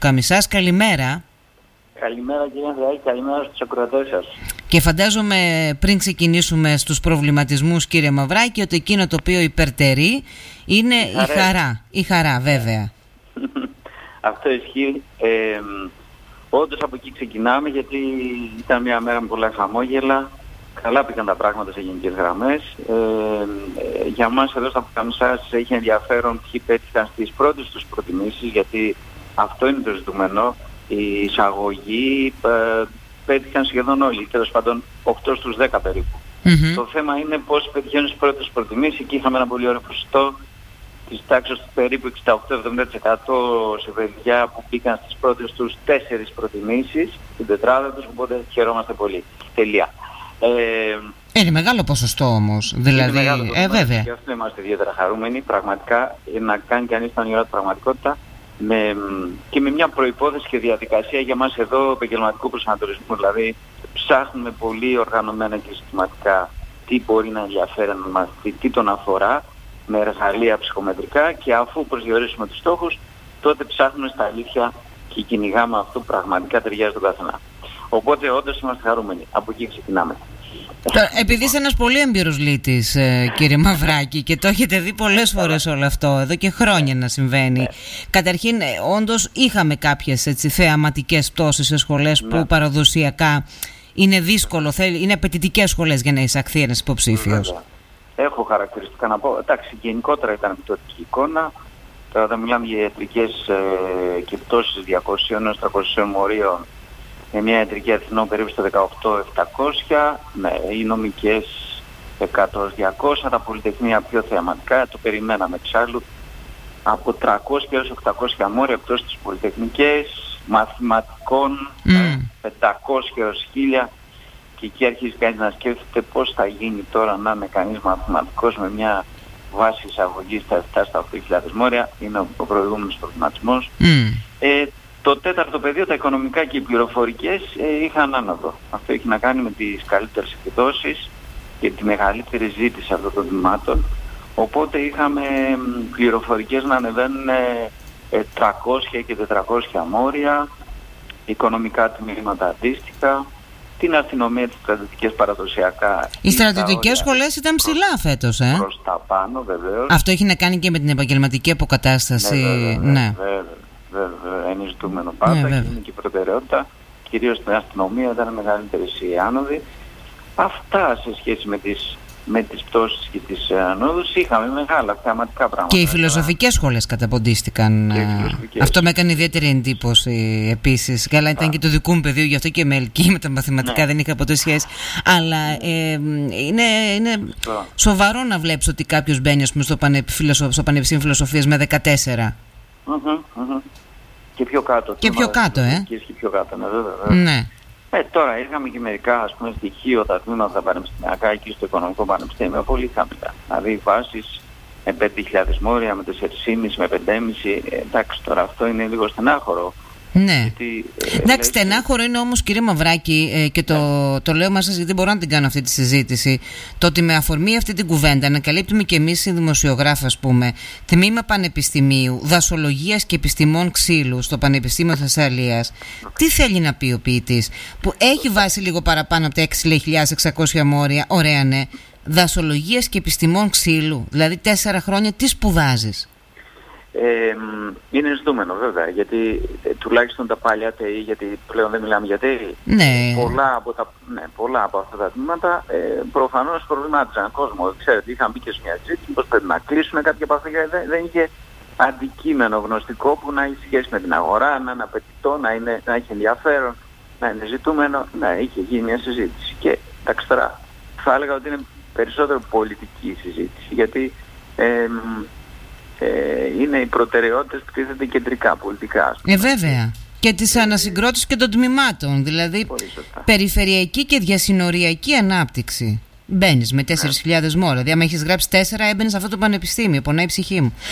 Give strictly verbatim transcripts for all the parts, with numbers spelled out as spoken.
Καμισάς. Καλημέρα. Καλημέρα κύριε Ανδρεάκη, καλημέρα στους ακροατές σας. Και φαντάζομαι πριν ξεκινήσουμε στους προβληματισμούς, κύριε Μαυράκη, ότι εκείνο το οποίο υπερτερεί είναι η, η χαρά. Η χαρά βέβαια. Αυτό ισχύει. Ε, όντως από εκεί ξεκινάμε, γιατί ήταν μια μέρα με πολλά χαμόγελα. Καλά πήγαν τα πράγματα σε γενικές γραμμές. Ε, ε, για μας εδώ στα Καμισάς έχει ενδιαφέρον ποιοι πέτυχαν στις πρώτες τους προτιμήσεις, γιατί αυτό είναι το ζητούμενο. Η εισαγωγή ε, πέτυχαν σχεδόν όλοι, τέλος πάντων οκτώ στους δέκα περίπου. Mm-hmm. Το θέμα είναι πώς πετυχαίνουν στις πρώτες προτιμήσεις. Εκεί είχαμε ένα πολύ ωραίο ποσοστό της τάξης του περίπου εξήντα οκτώ με εβδομήντα τοις εκατό σε παιδιά που μπήκαν στις πρώτες τους τέσσερις προτιμήσεις, την τετράδα τους, οπότε χαιρόμαστε πολύ. Τελεία. Ε, είναι μεγάλο ποσοστό όμως, δηλαδή, είναι μεγάλο ε, βέβαια. Και αυτό είμαστε ιδιαίτερα χαρούμενοι, πραγματικά, να κάνει κανείς τα όνειρά του πραγματικότητα. Με, και με μια προϋπόθεση και διαδικασία για μας εδώ επαγγελματικού προσανατολισμού. Δηλαδή ψάχνουμε πολύ οργανωμένα και συστηματικά τι μπορεί να ενδιαφέρει έναν μαθητή, τι τον αφορά, με εργαλεία ψυχομετρικά, και αφού προσδιορίσουμε τους στόχους, τότε ψάχνουμε στα αλήθεια και κυνηγάμε αυτό που πραγματικά ταιριάζει τον καθένα. Οπότε όντως είμαστε χαρούμενοι. Από εκεί ξεκινάμε. Επειδή είσαι ένας πολύ έμπειρος λύτης, κύριε Μαυράκη, και το έχετε δει πολλές φορές όλο αυτό, εδώ και χρόνια να συμβαίνει. Καταρχήν, όντως είχαμε κάποιες έτσι, θεαματικές πτώσεις σε σχολές που παραδοσιακά είναι δύσκολο, είναι απαιτητικές σχολές για να εισαχθεί ένας υποψήφιος. Έχω χαρακτηριστικά να πω. Εντάξει, γενικότερα ήταν πτωτική εικόνα. Τώρα όταν μιλάμε για ιατρικές ε, και πτώσεις διακοσίων έως τριακοσίων μορίων, με μια ιατρική Αθηνών περίπου στο δεκαοκτώ χιλιάδες επτακόσια, με οι νομικές εκατό διακόσια, τα πολυτεχνία πιο θεαματικά, το περιμέναμε εξάλλου. Από τριακόσια έως οκτακόσια μόρια εκτός τις πολυτεχνικές, μαθηματικών mm. πεντακόσια έως χίλια, και εκεί αρχίζει κανείς να σκέφτεται πώς θα γίνει τώρα να είναι κανείς μαθηματικός με μια βάση εισαγωγής στα επτά στα οκτώ χιλιάδες μόρια, είναι ο προηγούμενος προβληματισμός. Mm. Ε, Το τέταρτο πεδίο, τα οικονομικά και οι πληροφορικές, ε, είχαν άνοδο. Αυτό έχει να κάνει με τις καλύτερες επιδόσεις και τη μεγαλύτερη ζήτηση αυτών των τμήματων. Οπότε είχαμε πληροφορικές να ανεβαίνουν ε, τριακόσια και τετρακόσια μόρια, οικονομικά τμήματα αντίστοιχα, την αστυνομία, τις στρατιωτικές παραδοσιακά. Οι στρατιωτικές σχολές ήταν ψηλά φέτος, ε? Προς τα πάνω βεβαίως. Αυτό έχει να κάνει και με την επαγγελματική αποκατάσταση. Ναι, βέβαια, ναι. βέβαια. Βέβαια, είναι ζητούμενο πάντα, yeah, και είναι και η προτεραιότητα. Κυρίως στην αστυνομία ήταν μεγαλύτερες οι άνοδοι. Αυτά σε σχέση με τις, με τις πτώσεις και τις ανόδους. Είχαμε μεγάλα θεαματικά πράγματα. Και οι φιλοσοφικές σχολές καταποντίστηκαν. Αυτό με έκανε ιδιαίτερη εντύπωση επίσης. Καλά, ήταν ah. και το δικού μου πεδίο, γι' αυτό και με ελκύει, με τα μαθηματικά, ναι. δεν είχα ποτέ σχέση. Αλλά ε, είναι, είναι σοβαρό να βλέπεις ότι κάποιος μπαίνει στο, πανεπ, στο Πανεπιστήμιο Φιλοσοφίας με δεκατέσσερα. Mm-hmm, mm-hmm. Και πιο κάτω. Και πιο κάτω, ε. Και πιο κάτω, ναι, βέβαια, βέβαια. Ναι. Ε, τώρα είχαμε και μερικά, ας πούμε, στοιχείο, τα τμήματα τα πανεπιστημιακά εκεί στο Οικονομικό Πανεπιστήμιο, πολύ χαμηλά. Δηλαδή βάσεις με πέντε χιλιάδες μόρια, με τέσσερα κόμμα πέντε, με πέντε κόμμα πέντε. Ε, εντάξει, τώρα αυτό είναι λίγο στενάχωρο. Ναι. Γιατί, ε, εντάξει, στενάχωρο είναι όμως, κύριε Μαυράκη, ε, και το, ναι. το λέω μαζί σας γιατί μπορώ να την κάνω αυτή τη συζήτηση. Το ότι με αφορμή αυτή την κουβέντα ανακαλύπτουμε και εμείς οι δημοσιογράφοι, ας πούμε, τμήμα Πανεπιστημίου Δασολογίας και Επιστημών Ξύλου στο Πανεπιστήμιο Θεσσαλίας. Okay. Τι θέλει να πει ο ποιητής, που έχει βάσει λίγο παραπάνω από τα έξι χιλιάδες εξακόσια μόρια, ωραία, ναι, Δασολογίας και Επιστημών Ξύλου, δηλαδή τέσσερα χρόνια, τι σπουδάζεις? Ε, είναι ζητούμενο βέβαια, γιατί ε, τουλάχιστον τα παλιά ΤΕΙ, γιατί πλέον δεν μιλάμε για ΤΕΙ, ναι. πολλά, από τα, ναι, πολλά από αυτά τα τμήματα ε, προφανώς προβλημάτιζαν κόσμο. Ξέρετε, είχαν μπει και σε μια ζήτηση πως πρέπει να κλείσουν κάποια από αυτά, δεν, δεν είχε αντικείμενο γνωστικό που να έχει σχέση με την αγορά, να είναι απαιτητό, να, είναι, να έχει ενδιαφέρον, να είναι ζητούμενο. Ναι, είχε γίνει μια συζήτηση. Και εντάξει, τώρα θα έλεγα ότι είναι περισσότερο πολιτική συζήτηση, γιατί ε, Ε, είναι οι προτεραιότητες που τίθεται κεντρικά, πολιτικά. Ε, βέβαια. Και της ανασυγκρότησης και των τμήματων. Δηλαδή, περιφερειακή και διασυνοριακή ανάπτυξη. Μπαίνεις με τέσσερις χιλιάδες μόρα. Δηλαδή, άμα έχεις γράψει τέσσερα, έμπαινες σε αυτό το πανεπιστήμιο. Πονάει η ψυχή μου.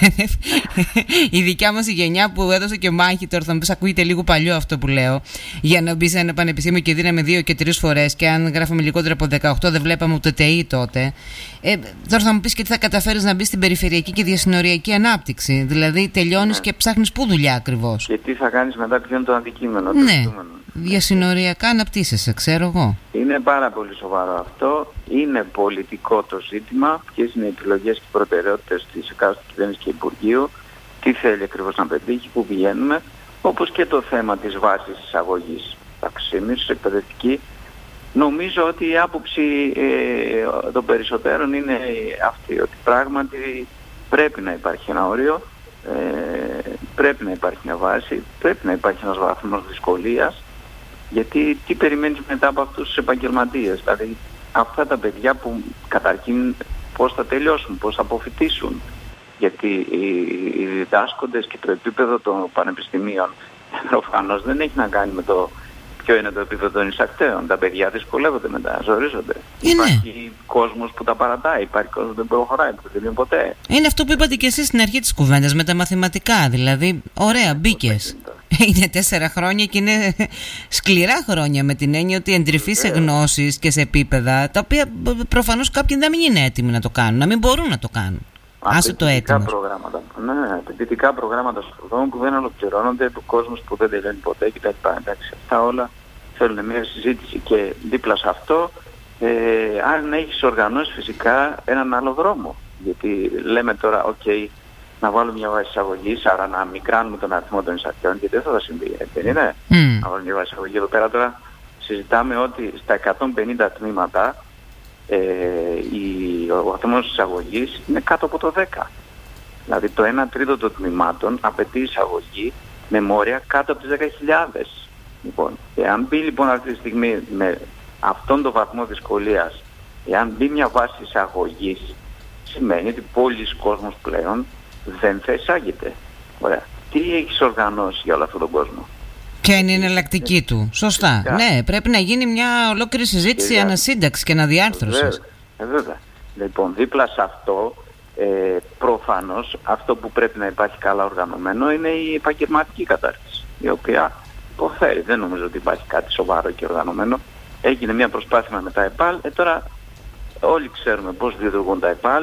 Η δικιά μας η γενιά που έδωσε και μάχη, τώρα θα μου πεις, ακούγεται λίγο παλιό αυτό που λέω, για να μπει σε ένα πανεπιστήμιο και δίναμε δύο και τρεις φορές. Και αν γράφαμε λιγότερο από δεκαοκτώ, δεν βλέπαμε ούτε ΤΕΙ τότε. Ε, τώρα θα μου πεις και τι θα καταφέρεις να μπει στην περιφερειακή και διασυνοριακή ανάπτυξη. Δηλαδή, τελειώνεις ναι. και ψάχνεις πού δουλειά ακριβώς. Και τι θα κάνεις μετά, ποιο είναι το αντικείμενο. Ναι. Το διασυνοριακά αναπτύσσεσαι, ξέρω εγώ. Είναι πάρα πολύ σοβαρό αυτό. Είναι πολιτικό το ζήτημα. Ποιες είναι οι επιλογές και οι προτεραιότητες της εκάστοτε κυβέρνησης και Υπουργείου, τι θέλει ακριβώς να πετύχει, πού πηγαίνουμε, όπως και το θέμα της βάσης εισαγωγής. Εμείς ως εκπαιδευτικοί, νομίζω ότι η άποψη ε, των περισσότερων είναι αυτή, ότι πράγματι πρέπει να υπάρχει ένα όριο, ε, πρέπει να υπάρχει μια βάση, πρέπει να υπάρχει ένας βαθμός δυσκολίας. Γιατί τι περιμένεις μετά από αυτούς τους επαγγελματίες, δηλαδή αυτά τα παιδιά που καταρχήν πώς θα τελειώσουν, πώς θα αποφοιτήσουν. Γιατί οι, οι διδάσκοντες και το επίπεδο των πανεπιστημίων προφανώς δεν έχει να κάνει με το ποιο είναι το επίπεδο των εισακτέων. Τα παιδιά δυσκολεύονται μετά, ζορίζονται. Είναι. Υπάρχει κόσμος που τα παρατάει, υπάρχει κόσμος που δεν προχωράει, που δεν είναι ποτέ. Είναι αυτό που είπατε και εσείς στην αρχή της κουβέντας με τα μαθηματικά. Δηλαδή, ωραία, μπήκες. Είναι τέσσερα χρόνια και είναι σκληρά χρόνια, με την έννοια ότι εντρυφεί σε γνώσεις και σε επίπεδα τα οποία προφανώς κάποιοι δεν είναι έτοιμοι να το κάνουν, να μην μπορούν να το κάνουν. Άσε το έτοιμο. Προγράμματα. Ναι, απαιτητικά προγράμματα σπουδών που δεν ολοκληρώνονται, του κόσμου που δεν τελειώνει ποτέ κτλ. Εντάξει, αυτά όλα θέλουν μια συζήτηση και δίπλα σε αυτό, ε, αν έχεις οργανώσει φυσικά έναν άλλο δρόμο. Γιατί λέμε τώρα, οκ, okay, να βάλουμε μια βάση εισαγωγής, άρα να μικράνουμε τον αριθμό των εισακτέων, γιατί δεν θα τα συμβεί, δεν είναι. Mm. Να βάλουμε μια βάση εισαγωγή. Εδώ πέρα τώρα συζητάμε ότι στα εκατόν πενήντα τμήματα ε, η, ο βαθμός εισαγωγής είναι κάτω από το δέκα. Δηλαδή το ένα τρίτο των τμήματων απαιτεί εισαγωγή με μόρια κάτω από τις δέκα χιλιάδες. Λοιπόν, εάν μπει λοιπόν αυτή τη στιγμή με αυτόν τον βαθμό δυσκολίας, εάν μπει μια βάση εισαγωγής, σημαίνει ότι πολλοί κόσμος πλέον δεν θα εισάγεται. Ωραία. Τι έχεις οργανώσει για όλο αυτόν τον κόσμο? Ποια είναι η εναλλακτική του? Σωστά. Φυσικά. Ναι, πρέπει να γίνει μια ολόκληρη συζήτηση, και ανασύνταξη και αναδιάρθρωση. Ε, βέβαια. Λοιπόν, δίπλα σε αυτό, ε, προφανώς αυτό που πρέπει να υπάρχει καλά οργανωμένο είναι η επαγγελματική κατάρτιση, η οποία υποφέρει. Δεν νομίζω ότι υπάρχει κάτι σοβαρό και οργανωμένο. Έγινε μια προσπάθεια με τα ΕΠΑΛ. Ε, τώρα όλοι ξέρουμε πώς λειτουργούν τα ΕΠΑΛ.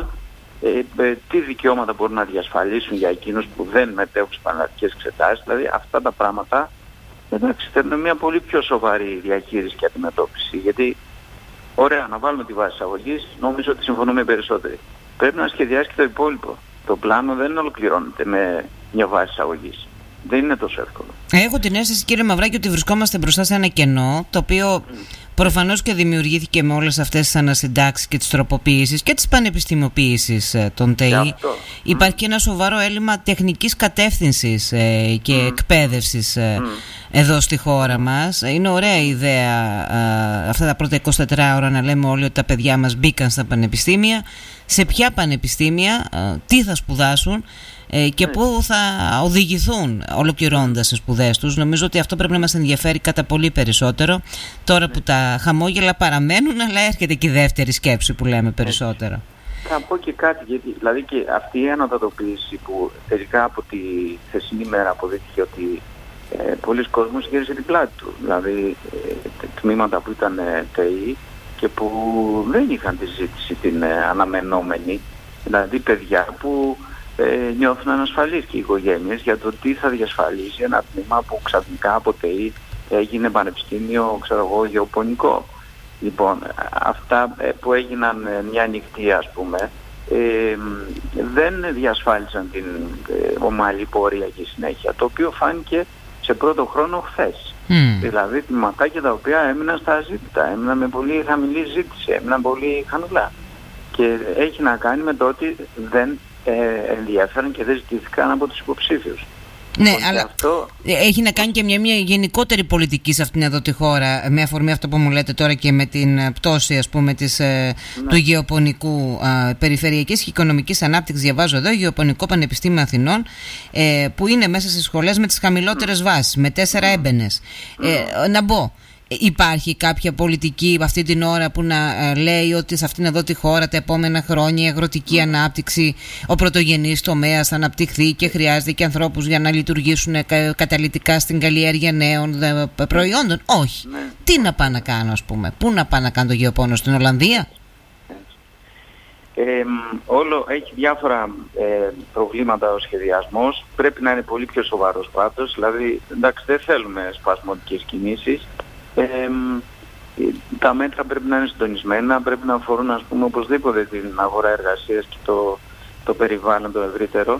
Ε, ε, τι δικαιώματα μπορούν να διασφαλίσουν για εκείνους που δεν μετέχουν στις πανελλαδικές εξετάσεις. Δηλαδή αυτά τα πράγματα, εντάξει, θέλουν μια πολύ πιο σοβαρή διαχείριση και αντιμετώπιση. Γιατί, ωραία, να βάλουμε τη βάση εισαγωγής, νομίζω ότι συμφωνούμε περισσότεροι. Πρέπει να σχεδιάσει και το υπόλοιπο. Το πλάνο δεν ολοκληρώνεται με μια βάση εισαγωγής. Δεν είναι τόσο εύκολο. Έχω την αίσθηση, κύριε Μαυράκη, ότι βρισκόμαστε μπροστά σε ένα κενό, το οποίο mm. προφανώς και δημιουργήθηκε με όλες αυτές τις ανασυντάξεις και τις τροποποιήσεις και τις πανεπιστημιοποίησεις των ΤΕΙ. Υπάρχει mm. και ένα σοβαρό έλλειμμα τεχνικής κατεύθυνσης ε, και mm. εκπαίδευσης ε, mm. εδώ στη χώρα μας. Είναι ωραία η ιδέα ε, αυτά τα πρώτα εικοσιτέσσερα ώρα να λέμε όλοι ότι τα παιδιά μας μπήκαν στα πανεπιστήμια. Σε ποια πανεπιστήμια, ε, τι θα σπουδάσουν και πού θα οδηγηθούν ολοκληρώνοντας τις σπουδές τους. Νομίζω ότι αυτό πρέπει να μας ενδιαφέρει κατά πολύ περισσότερο τώρα που τα χαμόγελα παραμένουν, αλλά έρχεται και η δεύτερη σκέψη που λέμε περισσότερο. Θα πω και κάτι, γιατί δηλαδή και αυτή η αναδοτοποίηση που τελικά από τη θεσινή μέρα αποδείχθηκε ότι ε, πολλοί κόσμος γύρισε την πλάτη του. Δηλαδή ε, τμήματα που ήταν ε, ΤΕΙ και που δεν είχαν τη ζήτηση την ε, αναμενόμενη, δηλαδή παιδιά που Ε, νιώθουν ανασφαλείς και οι οικογένειες για το τι θα διασφαλίσει ένα τμήμα που ξαφνικά από ΤΕΙ έγινε πανεπιστήμιο, ξέρω εγώ, γεωπονικό. Λοιπόν, αυτά ε, που έγιναν ε, μια νυχτή, ας πούμε, ε, δεν διασφάλισαν την ε, ομαλή πορεία και συνέχεια, το οποίο φάνηκε σε πρώτο χρόνο χθες. Mm. Δηλαδή, τμήματάκια τα οποία έμειναν στα αζήτητα, έμειναν με πολύ χαμηλή ζήτηση, έμειναν πολύ χαμηλά. Και έχει να κάνει με το ότι δεν Ε, ενδιαφέρον και δεν ζητήθηκαν από τους υποψήφιους. Ναι, λοιπόν, αλλά αυτό έχει να κάνει και μια, μια γενικότερη πολιτική σε αυτήν εδώ τη χώρα, με αφορμή αυτό που μου λέτε τώρα και με την πτώση, ας πούμε, της, ναι. του γεωπονικού α, περιφερειακής και οικονομικής ανάπτυξης. Διαβάζω εδώ, Γεωπονικό Πανεπιστήμιο Αθηνών, ε, που είναι μέσα στις σχολές με τις χαμηλότερες mm. βάσεις, με τέσσερα mm. έμπαινες. Mm. Ε, να μπω. Υπάρχει κάποια πολιτική αυτή την ώρα που να ε, λέει ότι σε αυτήν εδώ τη χώρα τα επόμενα χρόνια η αγροτική mm. ανάπτυξη, ο πρωτογενής τομέας θα αναπτυχθεί και χρειάζεται και ανθρώπους για να λειτουργήσουν κα, καταλυτικά στην καλλιέργεια νέων δε, προϊόντων? Όχι. Ναι. Τι να πάω να κάνω, ας πούμε? Πού να πάω να κάνω το γεωπόνο? Στην Ολλανδία? Ε, όλο έχει διάφορα ε, προβλήματα ο σχεδιασμός. Πρέπει να είναι πολύ πιο σοβαρός πάντως. Δηλαδή, εντάξει, δεν θέλουμε σπασμωδικές κινήσεις. Ε, τα μέτρα πρέπει να είναι συντονισμένα, πρέπει να αφορούν, ας πούμε, οπωσδήποτε την αγορά εργασίας και το, το περιβάλλον το ευρύτερο.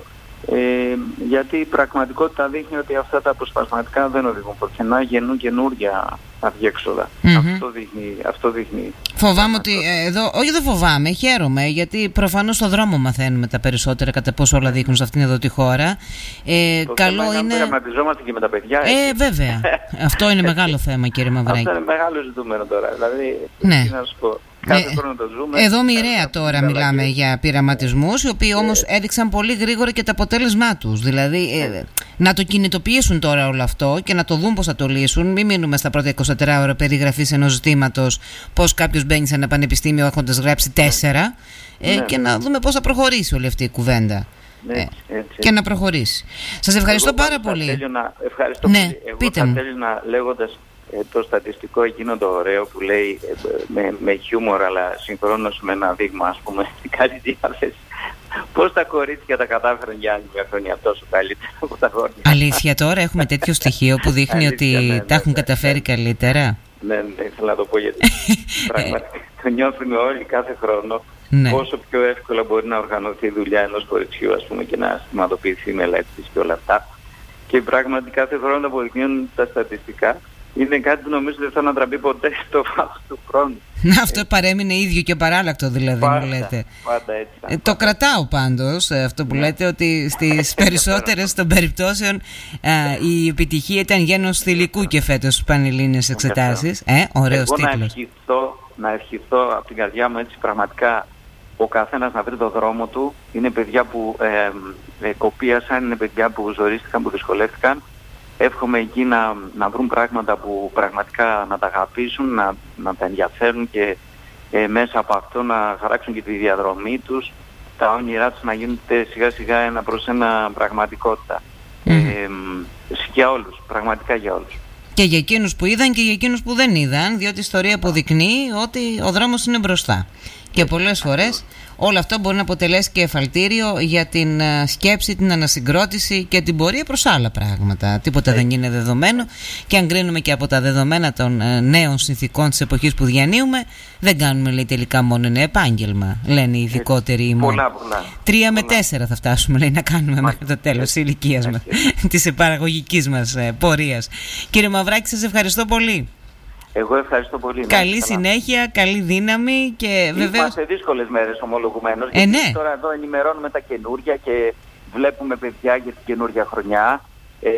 Ε, γιατί η πραγματικότητα δείχνει ότι αυτά τα αποσπασματικά δεν οδηγούν πουθενά, γεννούν καινούργια αδιέξοδα. Mm-hmm. Αυτό δείχνει, αυτό δείχνει. Φοβάμαι ότι εδώ, όχι δεν φοβάμαι, χαίρομαι, γιατί προφανώς στον δρόμο μαθαίνουμε τα περισσότερα κατά πόσο όλα δείχνουν σε αυτήν εδώ τη χώρα. Ε, το καλό θέμα είναι. Πειραματιζόμαστε και με τα παιδιά. Ε, βέβαια. Αυτό είναι μεγάλο θέμα, κύριε Μαυράκη. Αυτό είναι μεγάλο ζητούμενο τώρα. Δηλαδή, ναι. τι να σου πω. Κάθε χρόνο το ζούμε. Εδώ μοιραία τώρα μιλάμε και... για πειραματισμούς, οι οποίοι όμως ε... έδειξαν πολύ γρήγορα και το αποτέλεσμά τους. Δηλαδή ε, να το κινητοποιήσουν τώρα όλο αυτό και να το δουν πώς θα το λύσουν. Μην μείνουμε στα πρώτα είκοσι τέσσερις ώρα περιγραφής ενός ζητήματος, πώς κάποιος μπαίνει σε ένα πανεπιστήμιο έχοντας γράψει τέσσερα ε, ναι. και να δούμε πώς θα προχωρήσει όλη αυτή η κουβέντα. Έτσι, ε, έτσι. Και να προχωρήσει. Σας ευχαριστώ Εγώ πάρα πολύ. Να... Ευχαριστώ ναι, πολύ. Εγώ πείτε θα μου. θέλω να λέγοντας ε, το στατιστικό εκείνο το ωραίο που λέει ε, με, με χιούμορ αλλά συγχρόνως με ένα δείγμα, ας πούμε, καλή διάθεση. Πώς τα κορίτσια τα κατάφεραν για άλλη μια χρονιά τόσο καλύτερα από τα γόρια? Αλήθεια τώρα έχουμε τέτοιο στοιχείο που δείχνει Αλήθεια, ότι ναι, ναι, τα έχουν ναι, καταφέρει ναι. καλύτερα? Ναι, ναι, ήθελα να το πω γιατί πραγματικά το νιώθουμε όλοι κάθε χρόνο. Ναι. Πόσο πιο εύκολα μπορεί να οργανωθεί η δουλειά ενός κοριτσιού, ας πούμε, και να συστηματοποιηθεί η μελέτη της και όλα αυτά. Και πραγματικά κάθε χρόνο αποδεικνύουν τα στατιστικά. Είναι κάτι που νομίζω δεν θα ανατραπεί ποτέ στο βάθος του χρόνου. Αυτό παρέμεινε ίδιο και παράλλακτο, δηλαδή, πάντα, μου λέτε. Πάντα έτσι. Ε, πάντα. Το κρατάω πάντως αυτό που ναι. λέτε, ότι στις περισσότερες των περιπτώσεων α, η επιτυχία ήταν γένος θηλυκού και φέτος στις πανελλήνιες εξετάσεις. Ε, ωραίος Εγώ τίτλος. Να ευχηθώ, να ευχηθώ από την καρδιά μου έτσι πραγματικά ο καθένας να βρει το δρόμο του. Είναι παιδιά που ε, ε, κοπίασαν, είναι παιδιά που ζορίστηκαν, που δυσκολεύτηκαν. Εύχομαι εκεί να, να βρουν πράγματα που πραγματικά να τα αγαπήσουν, να, να τα ενδιαφέρουν και ε, μέσα από αυτό να χαράξουν και τη διαδρομή τους, τα όνειρά τους να γίνονται σιγά σιγά ένα προς ένα πραγματικότητα. Mm. Ε, για όλους, πραγματικά για όλους. Και για εκείνους που είδαν και για εκείνους που δεν είδαν, διότι η ιστορία αποδεικνύει ότι ο δρόμος είναι μπροστά. Και πολλές φορές όλο αυτό μπορεί να αποτελέσει και εφαλτήριο για την σκέψη, την ανασυγκρότηση και την πορεία προς άλλα πράγματα. Τίποτα δεν είναι δεδομένο και αν κρίνουμε και από τα δεδομένα των νέων συνθηκών της εποχής που διανύουμε, δεν κάνουμε, λέει, τελικά μόνο ένα επάγγελμα, λένε οι ειδικότεροι ημών. Πολλά, πολλά. Τρία πολλά. με τέσσερα θα φτάσουμε, λέει, να κάνουμε μέχρι το τέλος της ηλικίας μας, της παραγωγικής μας πορείας. Κύριε Μαυράκη, σας ευχαριστώ πολύ. Εγώ ευχαριστώ πολύ. Καλή συνέχεια, καλή δύναμη και βεβαίως. Είμαστε δύσκολες μέρες ομολογουμένως. Ε, ναι. Τώρα εδώ ενημερώνουμε τα καινούργια και βλέπουμε παιδιά για την καινούργια χρονιά. Ε,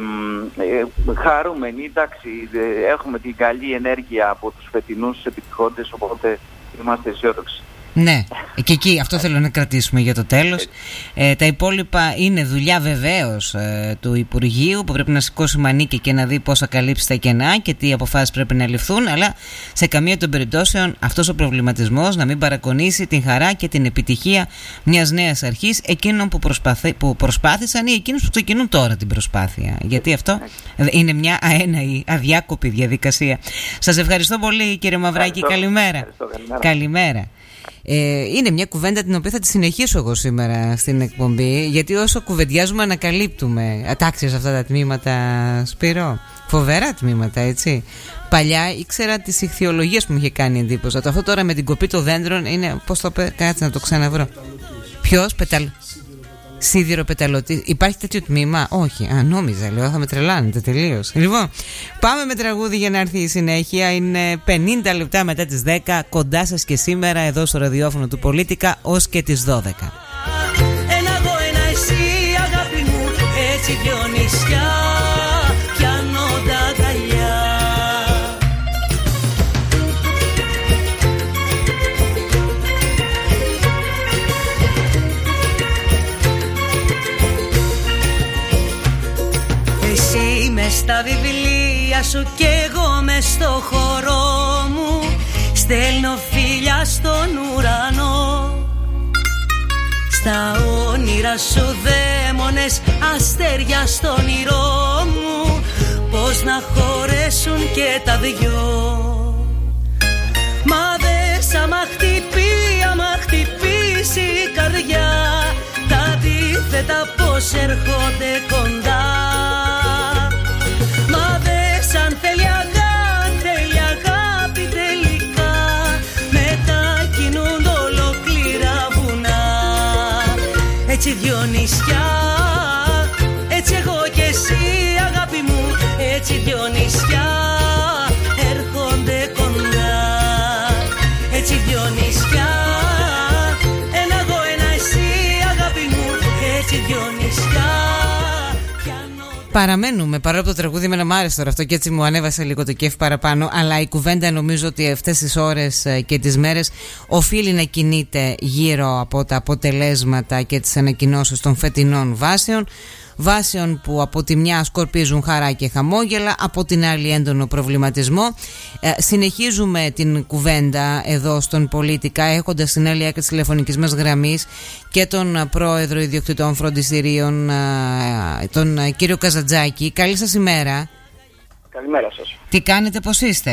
ε, χαρούμενοι, εντάξει, ε, έχουμε την καλή ενέργεια από τους φετινούς επιτυχόντες, οπότε είμαστε αισιόδοξοι. Ναι, και εκεί αυτό θέλω να κρατήσουμε για το τέλος. Ε, τα υπόλοιπα είναι δουλειά βεβαίως ε, του Υπουργείου, που πρέπει να σηκώσει μανίκια και να δει πώς θα καλύψει τα κενά και τι αποφάσεις πρέπει να ληφθούν, αλλά σε καμία των περιπτώσεων αυτός ο προβληματισμός να μην παρακονίσει την χαρά και την επιτυχία μιας νέας αρχής, εκείνων που, προσπαθή, που προσπάθησαν ή εκείνους που ξεκινούν τώρα την προσπάθεια. Γιατί αυτό είναι μια αέναη, αδιάκοπη διαδικασία. Σας ευχαριστώ πολύ, κύριε Μαυράκη. Καλημέρα. Ευχαριστώ, καλημέρα. Καλημέρα. Ε, είναι μια κουβέντα την οποία θα τη συνεχίσω εγώ σήμερα στην εκπομπή, γιατί όσο κουβεντιάζουμε ανακαλύπτουμε ατάξεις αυτά τα τμήματα, Σπύρο. Φοβερά τμήματα, έτσι. Παλιά ήξερα τις ηχθειολογίες που μου είχε κάνει εντύπωση. Αυτό τώρα με την κοπή των δέντρων είναι, πώς το πέ, κάτσε να το ξαναβρω. Ποιος? Πεταλ... Σίδηρο-πεταλωτή. Υπάρχει τέτοιο τμήμα? Όχι. Α, νόμιζα, λέω, θα με τρελάνετε τελείως. Λοιπόν, πάμε με τραγούδι για να έρθει η συνέχεια. Είναι πενήντα λεπτά μετά τις δέκα. Κοντά σας και σήμερα εδώ στο ραδιόφωνο του Πολίτικα ως και τις δώδεκα. Ένα εγώ, ένα εσύ, αγάπη μου, έτσι δυο νησιά πιάνω τα αγκαλιά. Εσύ με μες στα βιβλία σου κι εγώ μες στο χώρο μου στέλνω φίλια στον ουρανό. Στα όνειρα σου δαίμονες, αστέρια στο όνειρό μου, πώς να χωρέσουν και τα δυο. Μα δες άμα χτυπεί, άμα χτυπήσει η καρδιά, τα αντίθετα πως έρχονται κοντά. Μα δες αν θέλει αγάπη, θέλει αγάπη τελικά, μετακινούνται ολόκληρα βουνά. Έτσι δυο νησιά, έτσι εγώ και εσύ αγάπη μου, έτσι δυο νησιά έρχονται κοντά. Έτσι δυο νησιά, ένα εγώ, ένα εσύ αγάπη μου, έτσι δυο νησιά. Παραμένουμε, παρόλο που το τραγούδι με να μ' άρεσε τώρα αυτό και έτσι μου ανέβασε λίγο το κέφι παραπάνω, αλλά η κουβέντα νομίζω ότι αυτές τις ώρες και τις μέρες οφείλει να κινείται γύρω από τα αποτελέσματα και τις ανακοινώσεις των φετινών βάσεων. Βάσεων που από τη μια σκορπίζουν χαρά και χαμόγελα, από την άλλη έντονο προβληματισμό. Ε, συνεχίζουμε την κουβέντα εδώ στον Πολίτικα, έχοντας στην άλλη άκρη της τηλεφωνικής μας γραμμής και τον πρόεδρο ιδιοκτητών φροντιστηρίων, τον κύριο Καζαντζάκη. Καλή σας ημέρα. Καλημέρα σας. Τι κάνετε, πώς είστε?